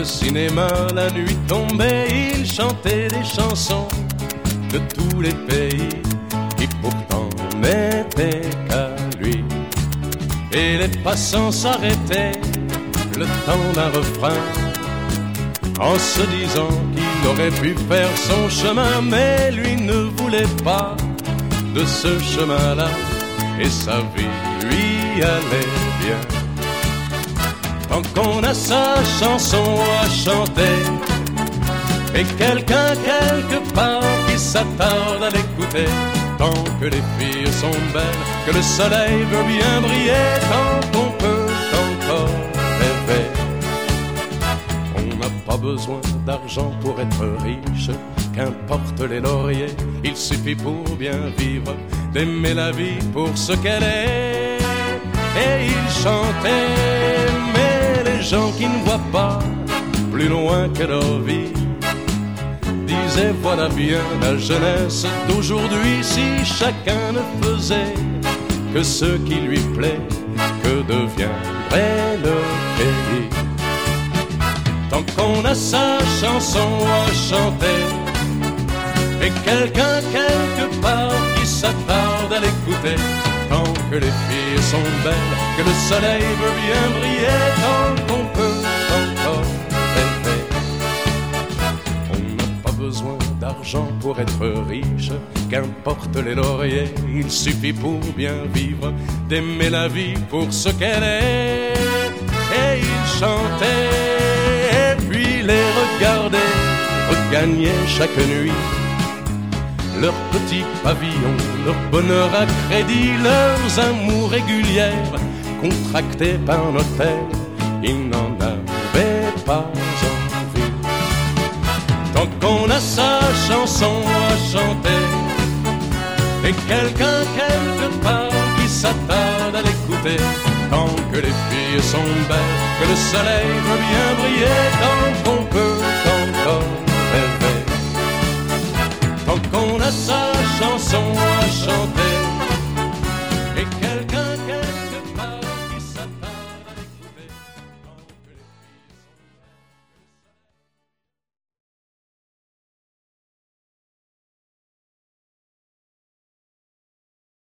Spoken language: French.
cinéma, la nuit tombée, il chantait des chansons de tous les pays qui pourtant n'étaient qu'à lui. Et les passants s'arrêtaient le temps d'un refrain en se disant qu'il aurait pu faire son chemin, mais lui ne voulait pas de ce chemin-là et sa vie lui allait bien. Tant qu'on a sa chanson à chanter et quelqu'un quelque part qui s'attarde à l'écouter, tant que les filles sont belles, que le soleil veut bien briller, tant qu'on peut encore rêver. On n'a pas besoin d'argent pour être riche, qu'importe les lauriers, il suffit pour bien vivre d'aimer la vie pour ce qu'elle est. Et il chantait, mais les gens qui ne voient pas plus loin que leur vie disaient voilà bien la jeunesse d'aujourd'hui, si chacun ne faisait que ce qui lui plaît, que deviendrait le pays. Tant qu'on a sa chanson à chanter et quelqu'un quelque part qui s'attarde à l'écouter, tant que les filles sont belles, que le soleil veut bien briller, tant qu'on peut encore rêver. On n'a pas besoin d'argent pour être riche, qu'importe les lauriers, il suffit pour bien vivre d'aimer la vie pour ce qu'elle est. Et il chantait, et puis les regarder regagner chaque nuit leurs petits pavillons, leur bonheur à crédit, leurs amours régulières contractés par notaire, ils n'en avaient pas envie. Tant qu'on a sa chanson à chanter et quelqu'un quelque part qui s'attarde à l'écouter, tant que les filles sont belles, que le soleil veut bien briller, tant